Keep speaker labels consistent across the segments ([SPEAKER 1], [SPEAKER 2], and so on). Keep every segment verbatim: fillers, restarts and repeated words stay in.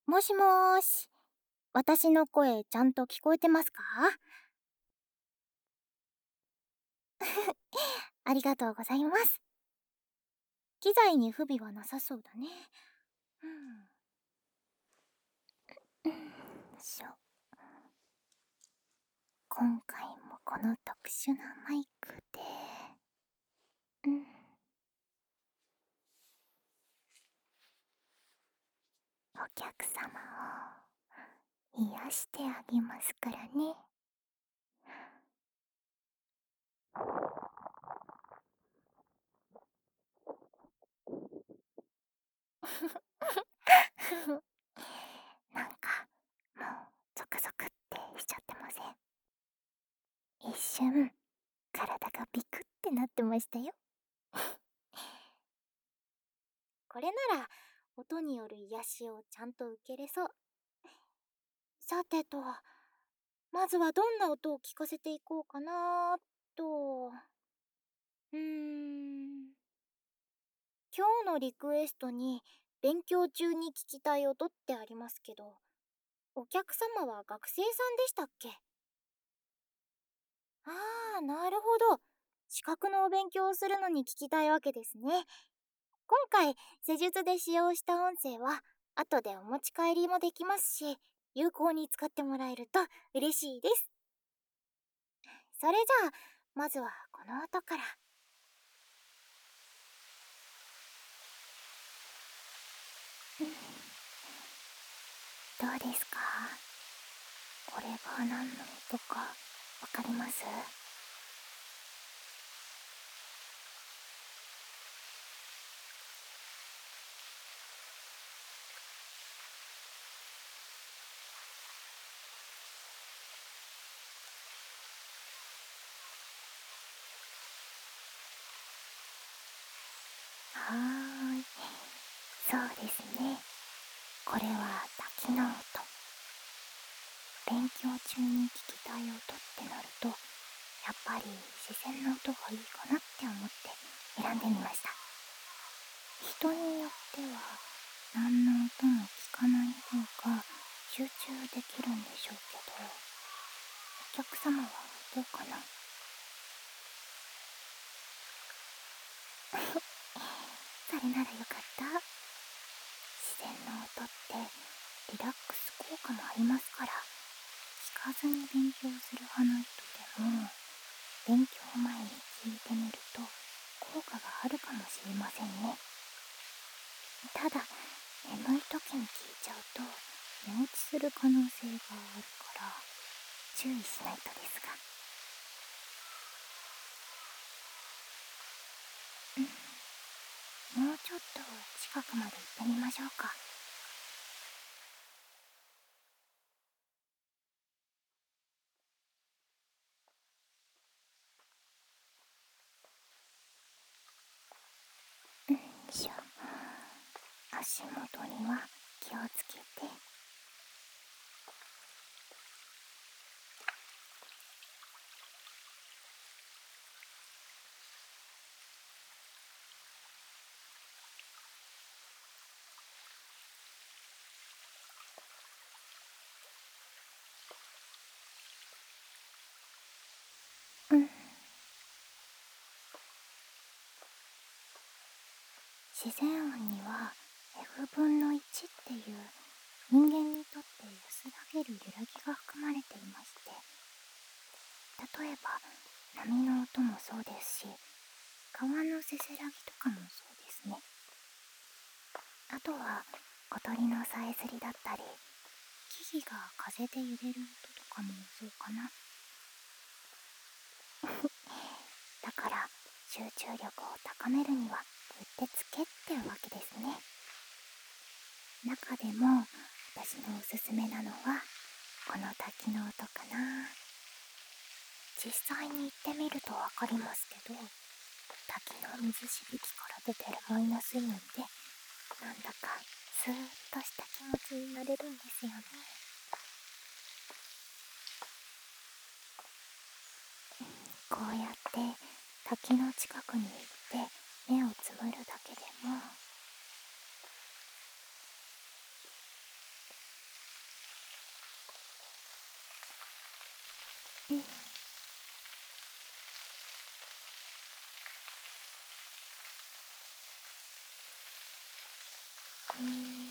[SPEAKER 1] もしもーし。私の声ちゃんと聞こえてますか？ありがとうございます。機材に不備はなさそうだね。うん。うん。しょ。今回もこの特殊なマイクで、うん。お客様を癒してあげますからね。なんか、もうゾクゾクってしちゃってません？一瞬、体がビクってなってましたよ。これなら、音による癒しをちゃんと受けれそう。さてと、まずはどんな音を聞かせていこうかなーと。うーん。今日のリクエストに勉強中に聞きたい音ってありますけど、お客様は学生さんでしたっけ？ああ、なるほど。資格のお勉強をするのに聞きたいわけですね。今回、施術で使用した音声は、後でお持ち帰りもできますし、有効に使ってもらえると嬉しいです。それじゃあ、まずはこの音から。どうですか？これが何の音かわかります？はーい。そうですね。これは滝の音。勉強中に聞きたい音ってなると、やっぱり自然の音がいいかなって思って選んでみました。人によっては何の音も聞かない方が集中できるんでしょうけど、お客様はどうかな？それならよかった。自然の音ってリラックス効果もありますから、聞かずに勉強する派の人でも勉強前に聞いてみると効果があるかもしれませんね。ただ、眠い時に聞いちゃうと寝落ちする可能性があるから注意しないとですが。うん、もうちょっと近くまで行ってみましょうか。よいしょ。足元には気をつけて。うん。自然音には エフ 分のいちっていう人間にとって安らげる揺らぎが含まれていまして、例えば波の音もそうですし、川のせせらぎとかもそうですね。あとは小鳥のさえずりだったり、木々が風で揺れる音とかもそうかな。だから集中力を高めるにはうってつけってわけですね。中でも私のおすすめなのはこの滝の音かな。実際に行ってみるとわかりますけど、滝の水しぶきから出てるマイナスイオンで、なんだかスーッとした気持ちになれるんですよね。こうやって滝の近くに行って目をつむるだけでもうーん、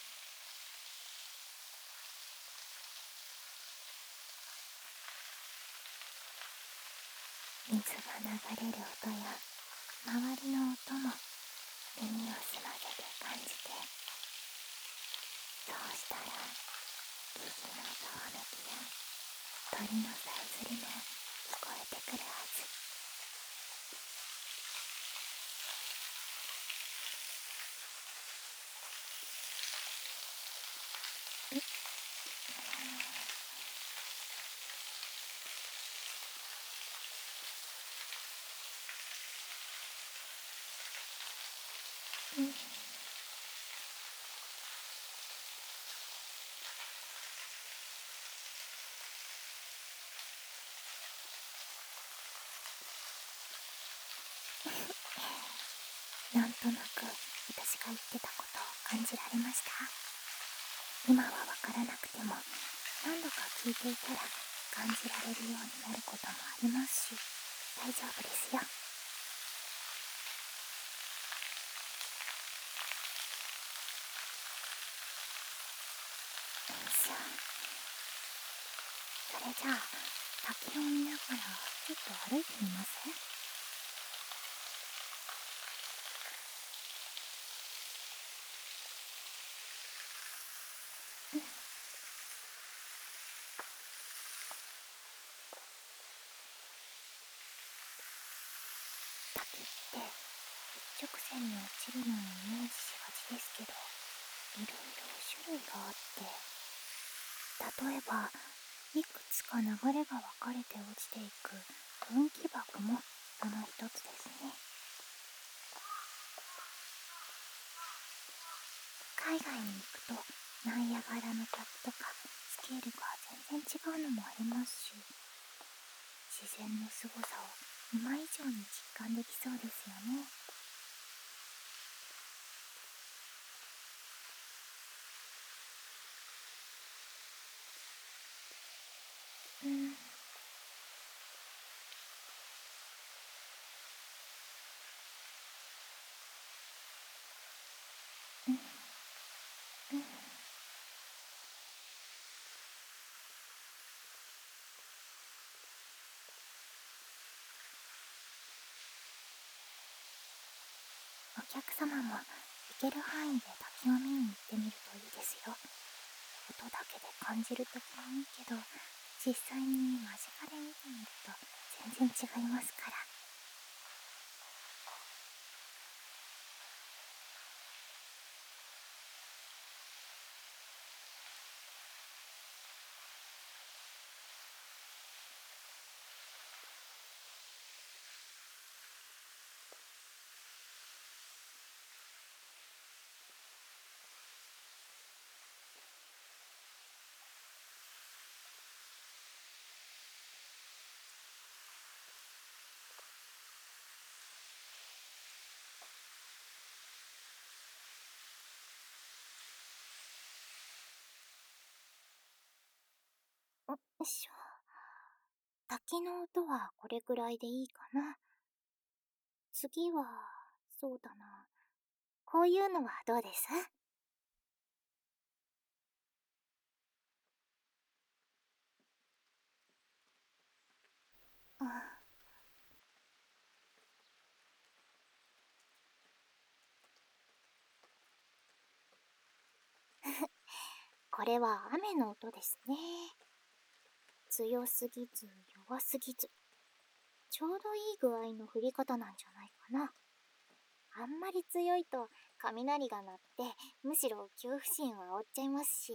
[SPEAKER 1] 水が流れる音や周りの音も耳を澄ませて感じて、そうしたら木々のざわめきや鳥のさえずりも聞こえてくるはず。うん、なんとなく私が言ってたことを感じられました？今はわからなくても何度か聞いていたら感じられるようになることもありますし、大丈夫ですよ。よいしょ。それじゃあ滝を見ながらちょっと歩いてみます？うん、滝って一直線に落ちるのをイメージしがちですけど、いろいろ種類があって、例えばいくつか流れが分かれて落ちていく分岐箱もその一つですね。海外に行くとナイアガラの滝とかスケールが全然違うのもありますし、自然の凄さを今以上に実感できそうですよね。うん、うん、うん。お客様も行ける範囲で滝を見に行ってみるといいですよ。音だけで感じるときもいいけど、実際に間近で見てみると全然違いますから。よいしょ。滝の音はこれくらいでいいかな。次は、そうだな。こういうのはどうです？あ、これは雨の音ですね。強すぎず弱すぎず、ちょうどいい具合の降り方なんじゃないかな。あんまり強いと雷が鳴ってむしろ恐怖心を煽っちゃいますし。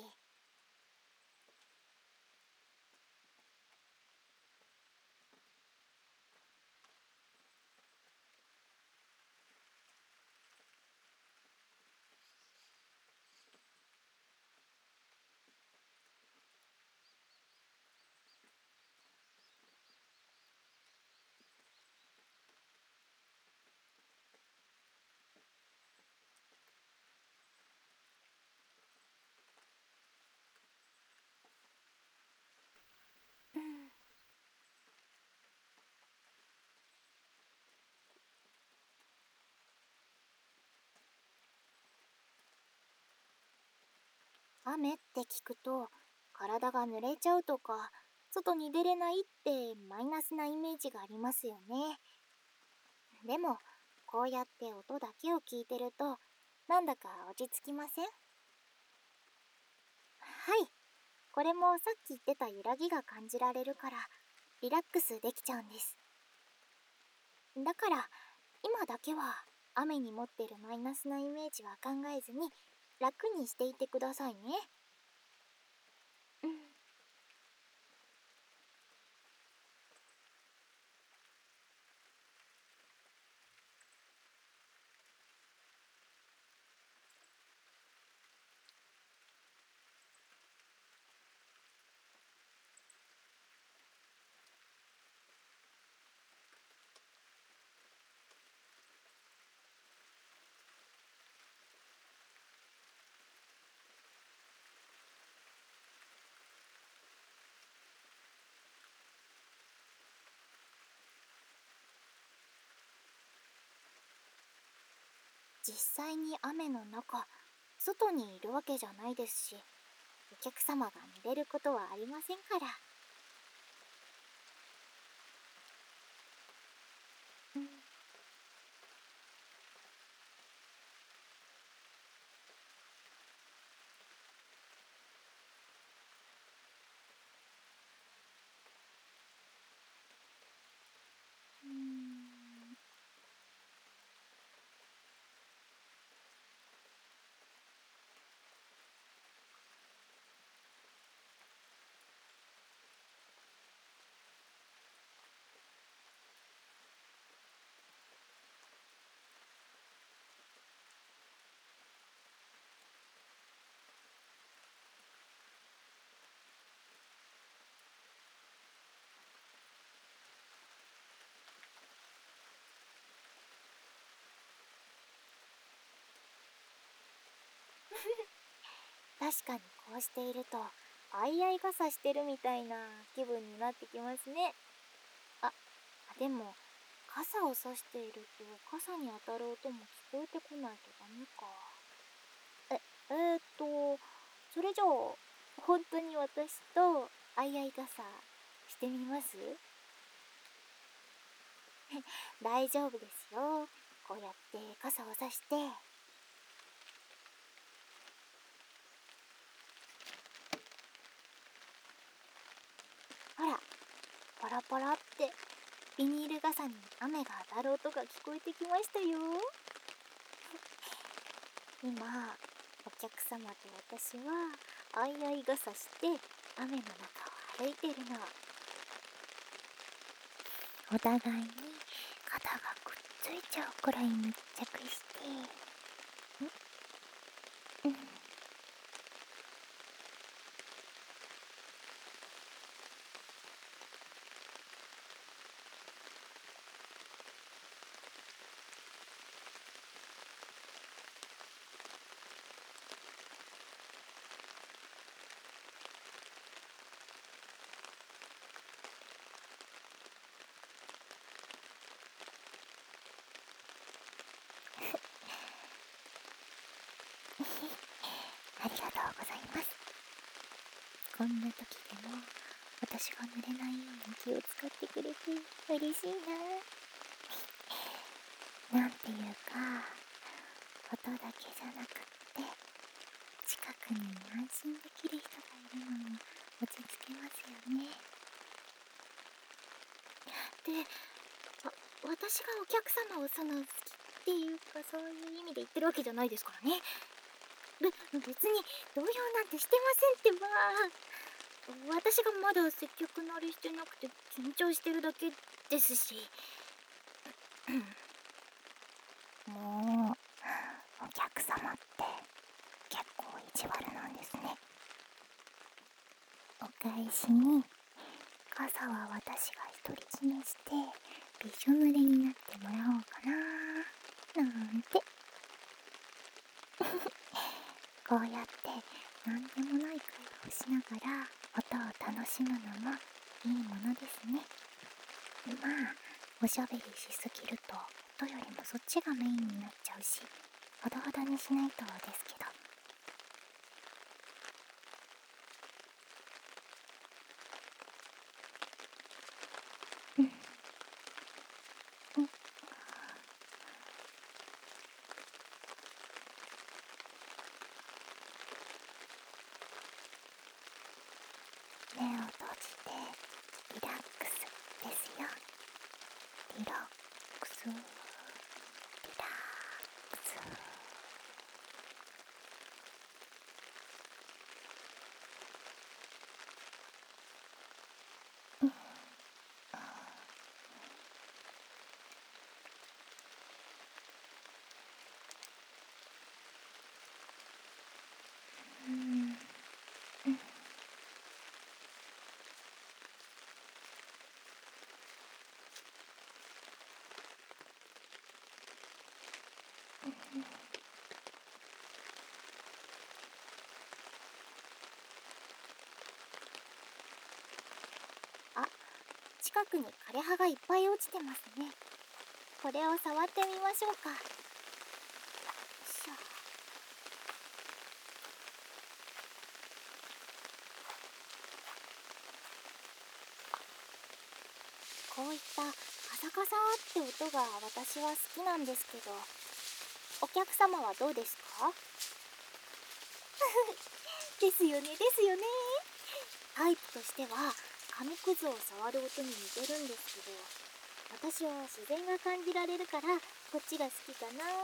[SPEAKER 1] 雨って聞くと体が濡れちゃうとか外に出れないってマイナスなイメージがありますよね。でもこうやって音だけを聞いてるとなんだか落ち着きません？はい、これもさっき言ってた揺らぎが感じられるからリラックスできちゃうんです。だから今だけは雨に持ってるマイナスなイメージは考えずに楽にしていてくださいね。うん。実際に雨の中、外にいるわけじゃないですし、お客様が濡れることはありませんから。うん。うーん。確かにこうしていると、相合い傘してるみたいな気分になってきますね。あ、でも、傘を差していると傘に当たる音も聞こえてこないとダメか。え、えーっと、それじゃあ、本当に私と相合い傘してみます？大丈夫ですよ。こうやって傘を差して、ほら、パラパラってビニール傘に雨が当たる音が聞こえてきましたよ。今、お客様と私は相合い傘して雨の中を歩いてるの。お互いに肩がくっついちゃうくらい密着して、ん、うん。ありがとうございます。こんな時でも私が濡れないように気を使ってくれて嬉しいな。なんていうか、音だけじゃなくって近くに安心できる人がいるのも落ち着きますよね。で、あ、私がお客様をその好きっていうかそういう意味で言ってるわけじゃないですからね。べ、別に動揺なんてしてませんってば。私がまだ接客慣れしてなくて緊張してるだけですし。もう、お客様って結構意地悪なんですね。お返しに傘は私が独り占めしてびしょ濡れになってもらおうかななんて。こうやって何でもない会話をしながら音を楽しむのもいいものですね。まあおしゃべりしすぎると音よりもそっちがメインになっちゃうし、ほどほどにしないとですけど。 じてリラックスですよ。リラックス、リラックス。うんうんうんあ、近くに枯れ葉がいっぱい落ちてますね。これを触ってみましょうか。よいしょ。こういったカサカサって音が私は好きなんですけど、お客様はどうですか？ですよねですよね。タイプとしては紙くずを触る音に似てるんですけど、私は自然が感じられるからこっちが好きかな。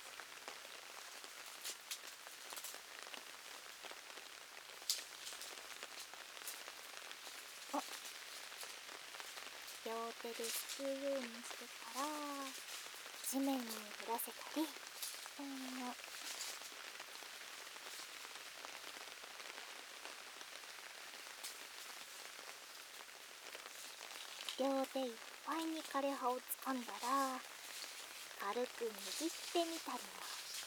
[SPEAKER 1] あ、両手ですくうようにしてから地面に降らせたり、うん、両手いっぱいに枯れ葉をつかんだら軽く握ってみたりも。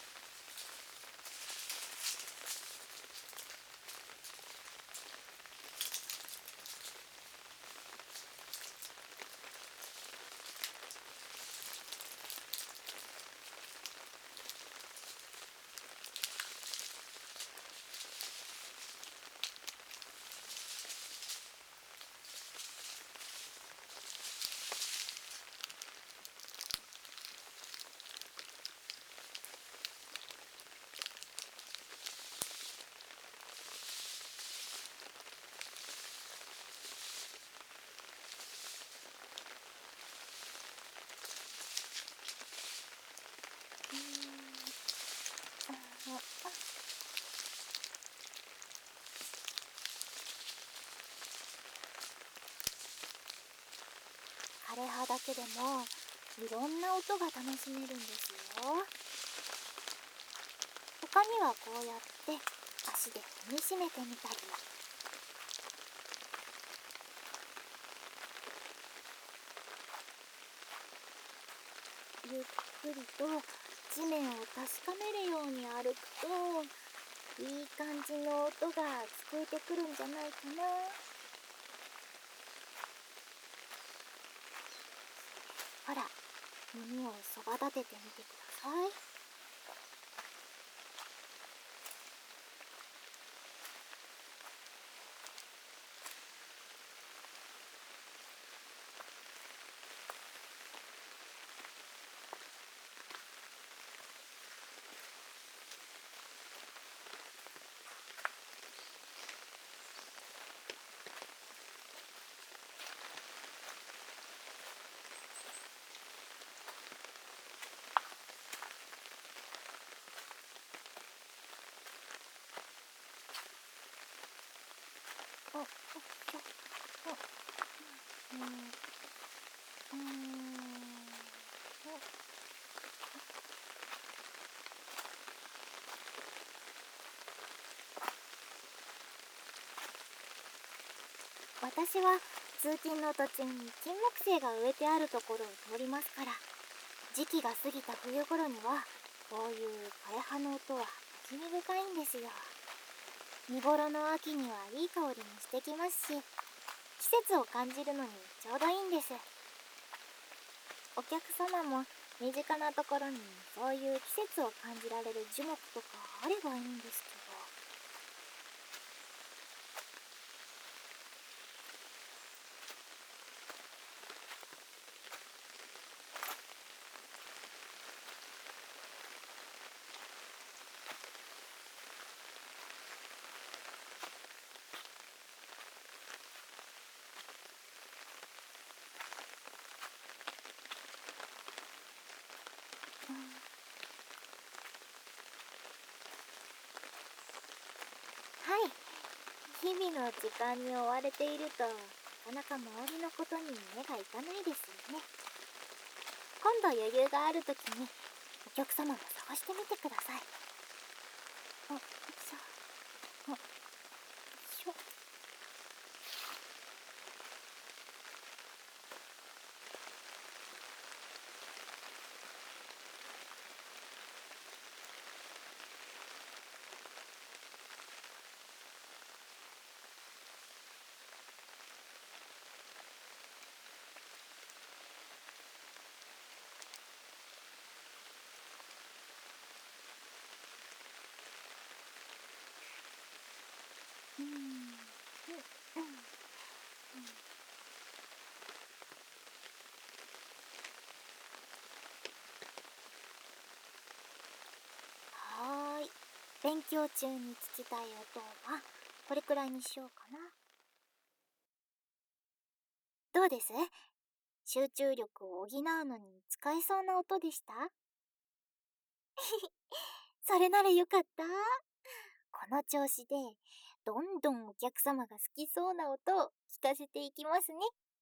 [SPEAKER 1] うーん、ああ、枯れ葉だけでもいろんな音が楽しめるんですよ。他にはこうやって足で踏みしめてみたり、ゆっくりと地面を確かめるように歩くといい感じの音が聞こえてくるんじゃないかな。ほら、耳をそば立ててみてください。あ、あ、あ、あ、うん、うーん、私は通勤の途中に金木犀が植えてあるところを通りますから、時期が過ぎた冬頃にはこういう枯れ葉の音は馴染み深いんですよ。見頃の秋にはいい香りにしてきますし、季節を感じるのにちょうどいいんです。お客様も身近なところにそういう季節を感じられる樹木とかあればいいんですけど。 はい。日々の時間に追われていると、なかなか周りのことに目がいかないですよね。今度余裕があるときに、お客様も探してみてください。あ、さ、あ、しょ。うーん。うん。うん。はーい。勉強中に聞きたい音は、これくらいにしようかな。どうです？集中力を補うのに使えそうな音でした？それならよかった。この調子で、どんどんお客様が好きそうな音を聞かせていきますね。